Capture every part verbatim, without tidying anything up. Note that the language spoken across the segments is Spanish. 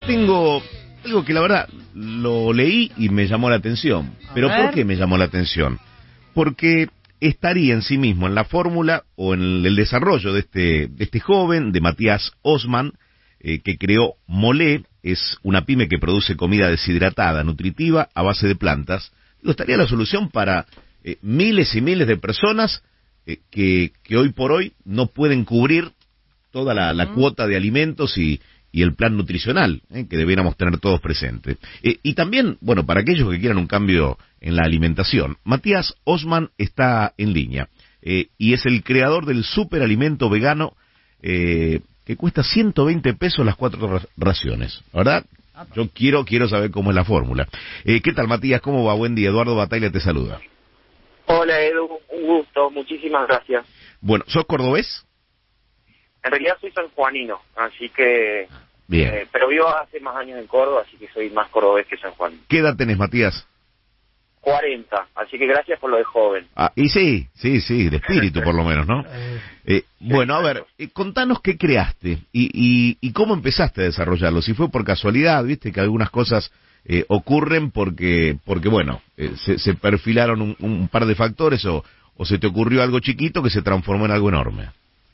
tengo algo que la verdad lo leí y me llamó la atención. ¿Pero por qué me llamó la atención? Porque estaría en sí mismo en la fórmula o en el desarrollo de este, de este joven, de Matías Osman, eh, que creó Molé. Es una pyme que produce comida deshidratada, nutritiva, a base de plantas. Digo, estaría la solución para eh, miles y miles de personas eh, que, que hoy por hoy no pueden cubrir toda la, la cuota de alimentos y, y el plan nutricional eh, que debiéramos tener todos presentes. Eh, y también, bueno, para aquellos que quieran un cambio en la alimentación, Matías Osman está en línea eh, y es el creador del superalimento vegano eh, que cuesta ciento veinte pesos las cuatro raciones, ¿verdad? Yo quiero quiero saber cómo es la fórmula. Eh, ¿Qué tal, Matías? ¿Cómo va? Buen día. Eduardo Bataglia te saluda. Hola, Edu. Un gusto. Muchísimas gracias. Bueno, ¿sos cordobés? En realidad soy sanjuanino, así que... Bien. Eh, pero vivo hace más años en Córdoba, así que soy más cordobés que sanjuanino. ¿Qué edad tenés, Matías? cuarenta, así que gracias por lo de joven. Ah, y sí, sí, sí, de espíritu por lo menos, ¿no? Eh, bueno, a ver, eh, contanos qué creaste y, y, y cómo empezaste a desarrollarlo. Si fue por casualidad, viste que algunas cosas eh, ocurren porque, porque bueno, eh, se, se perfilaron un, un par de factores o, o se te ocurrió algo chiquito que se transformó en algo enorme.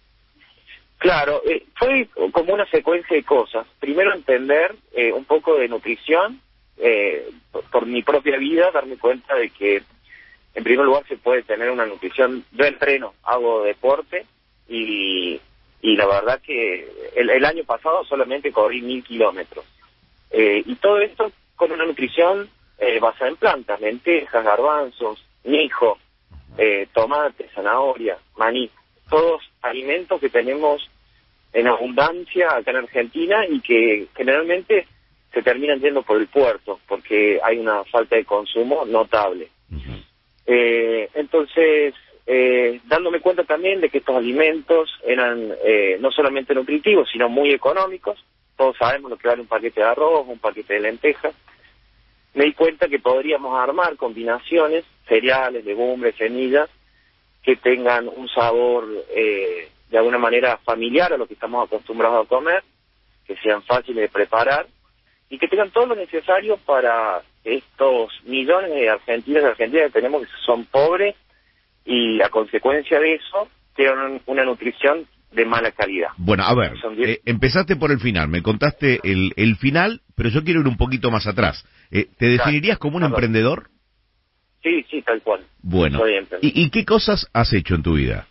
Claro, eh, fue como una secuencia de cosas. Primero entender eh, un poco de nutrición, eh, por, por mi propia vida, darme cuenta de que en primer lugar se puede tener una nutrición. Yo entreno, hago deporte y, y la verdad que el, el año pasado solamente corrí mil kilómetros. Eh, y todo esto con una nutrición eh, basada en plantas, lentejas, garbanzos, mijo, eh, tomate, zanahoria, maní. Todos alimentos que tenemos en abundancia acá en Argentina y que generalmente se terminan yendo por el puerto porque hay una falta de consumo notable. Uh-huh. Eh, entonces, eh, dándome cuenta también de que estos alimentos eran eh, no solamente nutritivos, sino muy económicos. Todos sabemos lo que vale un paquete de arroz, un paquete de lentejas. Me di cuenta que podríamos armar combinaciones, cereales, legumbres, semillas, que tengan un sabor eh, de alguna manera familiar a lo que estamos acostumbrados a comer, que sean fáciles de preparar y que tengan todo lo necesario para estos millones de argentinos y argentinas que tenemos que son pobres y a consecuencia de eso tienen una nutrición de mala calidad. Bueno, a ver, eh, empezaste por el final, me contaste el, el final, pero yo quiero ir un poquito más atrás. Eh, ¿Te definirías como un emprendedor? Sí, sí, tal cual. Bueno, ¿y, ¿y qué cosas has hecho en tu vida?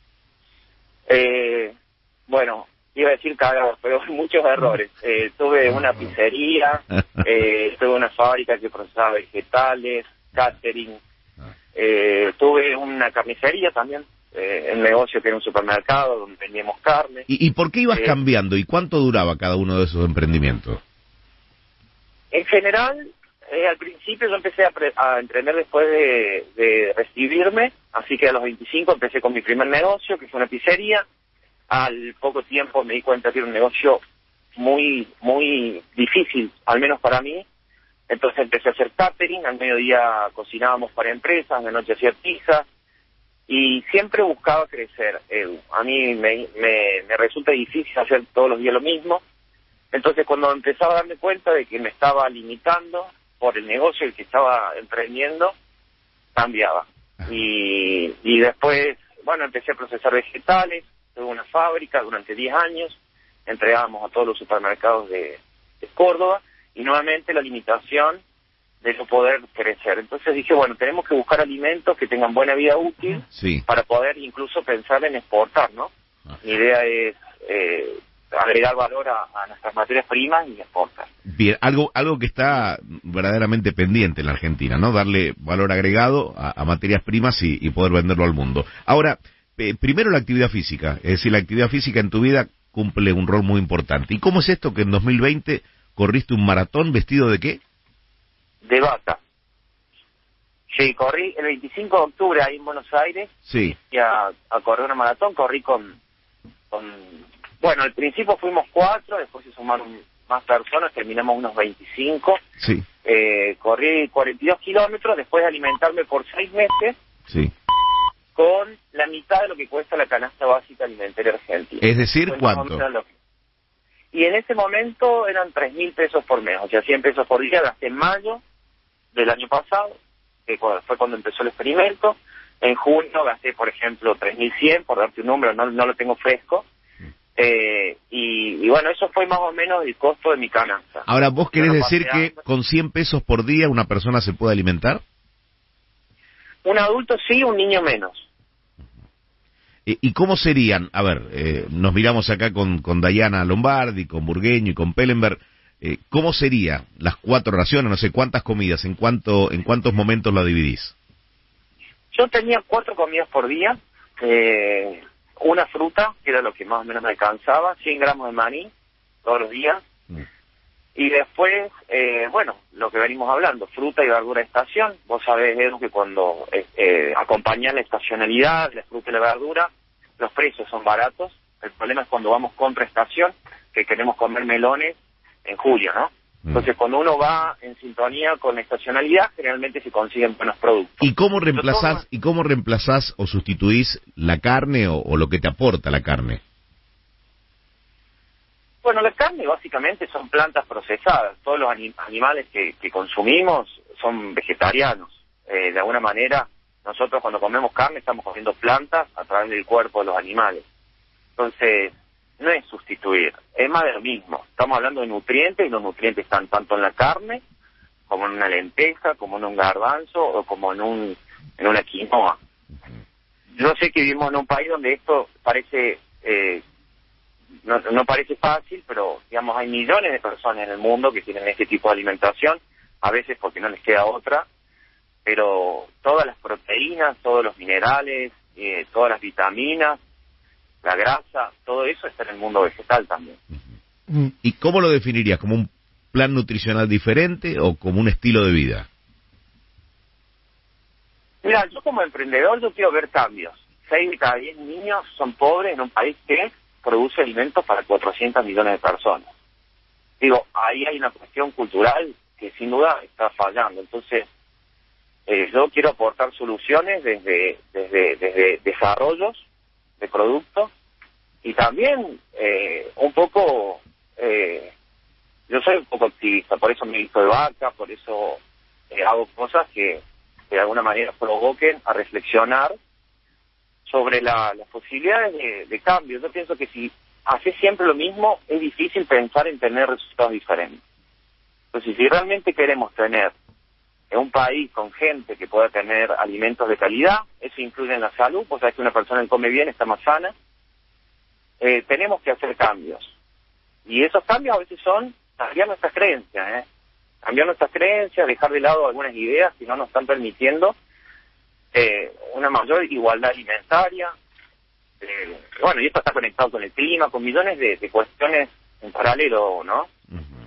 Eh, bueno, iba a decir cagados, pero muchos errores. Eh, tuve una pizzería, eh, tuve una fábrica que procesaba vegetales, catering, eh, tuve una carnicería también, eh, el negocio que era un supermercado donde vendíamos carne. ¿Y, y por qué ibas eh, cambiando y cuánto duraba cada uno de esos emprendimientos? En general... Eh, al principio yo empecé a, pre a emprender después de, de recibirme, así que a los veinticinco empecé con mi primer negocio, que fue una pizzería. Al poco tiempo me di cuenta que era un negocio muy, muy difícil, al menos para mí. Entonces empecé a hacer catering, al mediodía cocinábamos para empresas, de noche hacía pizza, y siempre buscaba crecer. Eh, a mí me, me, me resulta difícil hacer todos los días lo mismo. Entonces cuando empezaba a darme cuenta de que me estaba limitando por el negocio el que estaba emprendiendo, cambiaba. Y, y después, bueno, empecé a procesar vegetales, tuve una fábrica durante diez años, entregábamos a todos los supermercados de, de Córdoba, y nuevamente la limitación de no poder crecer. Entonces dije, bueno, tenemos que buscar alimentos que tengan buena vida útil, sí, para poder incluso pensar en exportar, ¿no? Ajá. Mi idea es... Eh, agregar valor a, a nuestras materias primas y exportar. Bien, algo algo que está verdaderamente pendiente en la Argentina, ¿no? Darle valor agregado a, a materias primas y, y poder venderlo al mundo. Ahora, eh, primero la actividad física, es decir, la actividad física en tu vida cumple un rol muy importante. ¿Y cómo es esto que en dos mil veinte corriste un maratón vestido de qué? De bata. Sí, corrí el veinticinco de octubre ahí en Buenos Aires. Sí. Y a, a correr una maratón, corrí con... con Bueno, al principio fuimos cuatro, después se sumaron más personas, terminamos unos veinticinco. Sí. Eh, corrí cuarenta y dos kilómetros después de alimentarme por seis meses. Sí. Con la mitad de lo que cuesta la canasta básica alimentaria argentina. Es decir, ¿cuánto? y en ese momento eran tres mil pesos por mes, o sea, cien pesos por día, gasté en mayo del año pasado, que fue cuando empezó el experimento. En junio gasté, por ejemplo, tres mil cien, por darte un número, no, no lo tengo fresco. Eh, y, y bueno, eso fue más o menos el costo de mi canasta. Ahora, ¿vos querés Yo no decir que pasé a... con cien pesos por día una persona se puede alimentar? Un adulto sí, un niño menos. Eh, ¿Y cómo serían? A ver, eh, nos miramos acá con, con Dayana Lombardi, con Burgueño y con Pellenberg. Eh, ¿Cómo serían las cuatro raciones? No sé, ¿cuántas comidas? ¿En cuánto, en cuántos momentos la dividís? Yo tenía cuatro comidas por día, eh, una fruta, que era lo que más o menos me alcanzaba, cien gramos de maní todos los días, mm. y después, eh, bueno, lo que venimos hablando, fruta y verdura de estación. Vos sabés, Edu, que cuando eh, eh, acompañan la estacionalidad, la fruta y la verdura, los precios son baratos. El problema es cuando vamos contra estación, que queremos comer melones en julio, ¿no? Entonces, cuando uno va en sintonía con la estacionalidad, generalmente se consiguen buenos productos. ¿Y cómo reemplazás, ¿y cómo reemplazás o sustituís la carne o, o lo que te aporta la carne? Bueno, la carne básicamente son plantas procesadas. Todos los anim animales que, que consumimos son vegetarianos. Eh, de alguna manera, nosotros cuando comemos carne estamos comiendo plantas a través del cuerpo de los animales. Entonces, no es sustituir, es más de lo mismo. Estamos hablando de nutrientes, y los nutrientes están tanto en la carne, como en una lenteja, como en un garbanzo, o como en un en una quinoa. Yo sé que vivimos en un país donde esto parece, eh, no, no parece fácil, pero digamos hay millones de personas en el mundo que tienen este tipo de alimentación, a veces porque no les queda otra, pero todas las proteínas, todos los minerales, eh, todas las vitaminas, la grasa, todo eso está en el mundo vegetal también. ¿Y cómo lo definirías? ¿Como un plan nutricional diferente o como un estilo de vida? Mira, yo como emprendedor yo quiero ver cambios. Seis de cada diez niños son pobres en un país que produce alimentos para cuatrocientos millones de personas. Digo, ahí hay una cuestión cultural que sin duda está fallando. Entonces, eh, yo quiero aportar soluciones desde, desde, desde desarrollos de productos, y también eh, un poco, eh, yo soy un poco activista, por eso me visto de vaca, por eso eh, hago cosas que, que de alguna manera provoquen a reflexionar sobre la, las posibilidades de, de cambio. Yo pienso que si haces siempre lo mismo, es difícil pensar en tener resultados diferentes. Entonces, si realmente queremos tener en un país con gente que pueda tener alimentos de calidad, eso incluye en la salud, o sea que una persona que come bien está más sana, eh, tenemos que hacer cambios. Y esos cambios a veces son cambiar nuestras creencias, ¿eh? Cambiar nuestras creencias, dejar de lado algunas ideas que no nos están permitiendo eh, una mayor igualdad alimentaria. Eh, bueno, y esto está conectado con el clima, con millones de, de cuestiones en paralelo, ¿no? Uh-huh.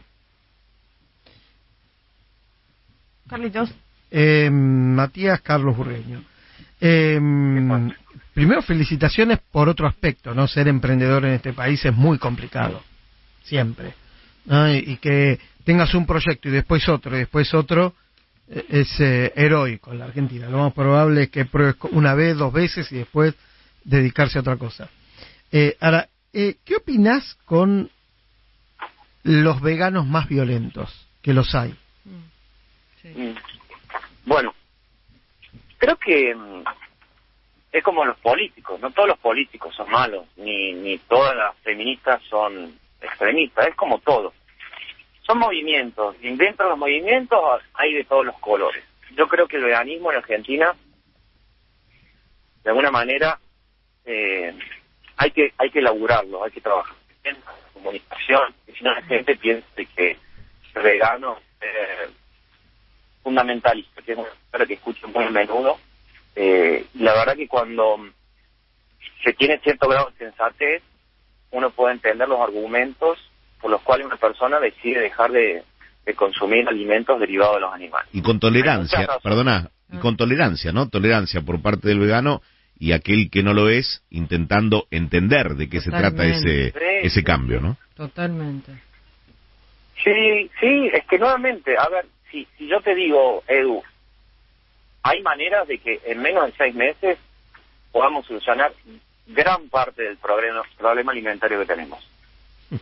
Carlitos. Eh, Matías Carlos Burgueño. Eh, primero, felicitaciones por otro aspecto, ¿no? Ser emprendedor en este país es muy complicado, siempre, ¿no? Y, y que tengas un proyecto y después otro y después otro eh, es eh, heroico en la Argentina. Lo más probable es que pruebes una vez, dos veces y después dedicarse a otra cosa. Eh, ahora, eh, ¿qué opinás con los veganos más violentos? Que los hay. Sí. Bueno, creo que mm, es como los políticos, no todos los políticos son malos, ni, ni todas las feministas son extremistas, es como todo. Son movimientos, y dentro de los movimientos hay de todos los colores. Yo creo que el veganismo en Argentina, de alguna manera, eh, hay que hay que elaborarlo, hay que trabajar en la comunicación, y si no la gente piensa que el vegano eh, fundamentalista, que es una palabra que escucho muy a menudo, eh, y la verdad que cuando se tiene cierto grado de sensatez, uno puede entender los argumentos por los cuales una persona decide dejar de, de consumir alimentos derivados de los animales. Y con tolerancia, perdona, y con tolerancia, ¿no? Tolerancia por parte del vegano y aquel que no lo es, intentando entender de qué Totalmente. se trata ese, sí. ese cambio, ¿no? Totalmente. Sí, sí, es que nuevamente, a ver, Si, si yo te digo, Edu, hay maneras de que en menos de seis meses podamos solucionar gran parte del problema, problema alimentario que tenemos.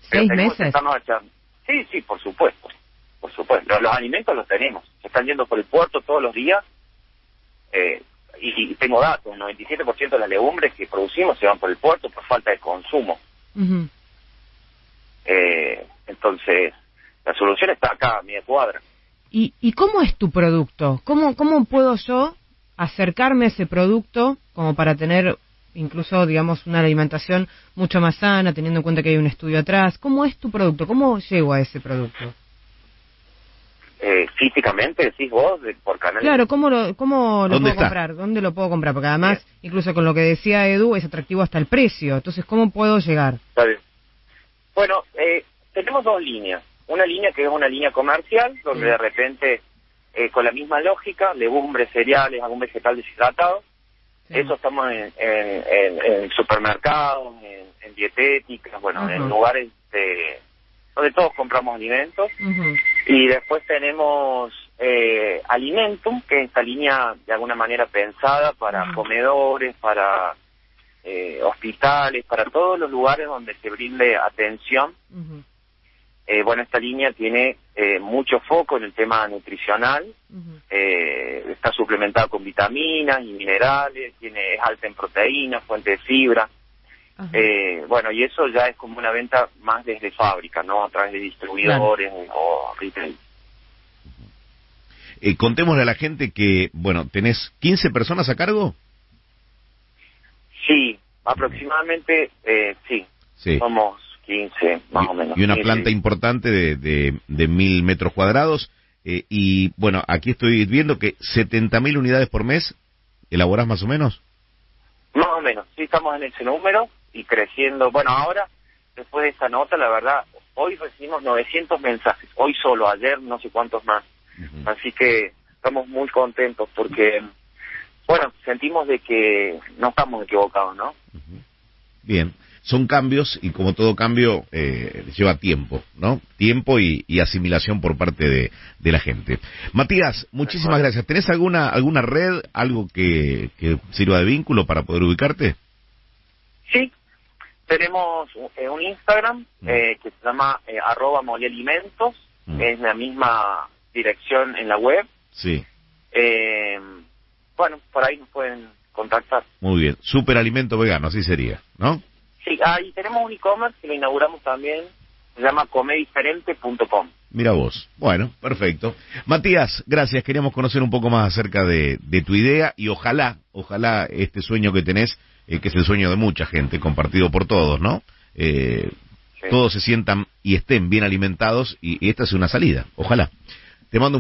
¿Seis meses? Sí, sí, por supuesto. Por supuesto. Los, los alimentos los tenemos. Se están yendo por el puerto todos los días. Eh, y, y tengo datos. El noventa y siete por ciento de las legumbres que producimos se van por el puerto por falta de consumo. Uh-huh. eh, entonces, la solución está acá, a media cuadra. ¿Y, ¿Y cómo es tu producto? ¿Cómo, cómo puedo yo acercarme a ese producto como para tener incluso, digamos, una alimentación mucho más sana, teniendo en cuenta que hay un estudio atrás? ¿Cómo es tu producto? ¿Cómo llego a ese producto? Eh, físicamente, decís vos, de, por canal. Claro, ¿cómo lo, cómo lo puedo está? comprar? ¿Dónde lo puedo comprar? Porque además, bien, incluso con lo que decía Edu, es atractivo hasta el precio. Entonces, ¿cómo puedo llegar? Está bien. Bueno, eh, tenemos dos líneas. Una línea que es una línea comercial, donde sí, de repente, eh, con la misma lógica, legumbres, cereales, algún vegetal deshidratado. Sí. Eso estamos en, en, en, en supermercados, en, en dietéticas, bueno, uh-huh, en lugares de, donde todos compramos alimentos. Uh-huh. Y después tenemos eh, Alimentum, que es esta línea de alguna manera pensada para uh-huh, comedores, para eh, hospitales, para todos los lugares donde se brinde atención. Uh-huh. Eh, bueno, esta línea tiene eh, mucho foco en el tema nutricional, uh-huh, eh, está suplementada con vitaminas y minerales, tiene, es alta en proteínas, fuente de fibra. Uh-huh. Eh, bueno, y eso ya es como una venta más desde fábrica, ¿no? A través de distribuidores, claro, o retail. Eh, contémosle a la gente que, bueno, ¿tenés quince personas a cargo? Sí, aproximadamente, eh, sí, sí, somos quince, más y, o menos. Y una sí, planta sí, importante de, de, de mil metros cuadrados. Eh, y bueno, aquí estoy viendo que setenta mil unidades por mes, ¿elaborás más o menos? Más o menos, sí, estamos en ese número y creciendo. Bueno, ahora, después de esta nota, la verdad, hoy recibimos novecientos mensajes, hoy solo, ayer no sé cuántos más. Uh-huh. Así que estamos muy contentos porque, bueno, sentimos de que no estamos equivocados, ¿no? Uh-huh. Bien. Son cambios y como todo cambio eh, lleva tiempo, ¿no? Tiempo y, y asimilación por parte de, de la gente. Matías, muchísimas gracias. ¿Tenés alguna alguna red, algo que, que sirva de vínculo para poder ubicarte? Sí, tenemos eh, un Instagram eh, que se llama eh, arroba molialimentos, mm. es la misma dirección en la web. Sí. Eh, bueno, por ahí nos pueden contactar. Muy bien, superalimento vegano, así sería, ¿no? Sí, ahí tenemos un e-commerce que lo inauguramos también, se llama comediferente punto com. Mira vos. Bueno, perfecto. Matías, gracias. Queríamos conocer un poco más acerca de, de tu idea y ojalá, ojalá este sueño que tenés, eh, que es el sueño de mucha gente, compartido por todos, ¿no? Eh, sí. Todos se sientan y estén bien alimentados y, y esta es una salida. Ojalá. Te mando un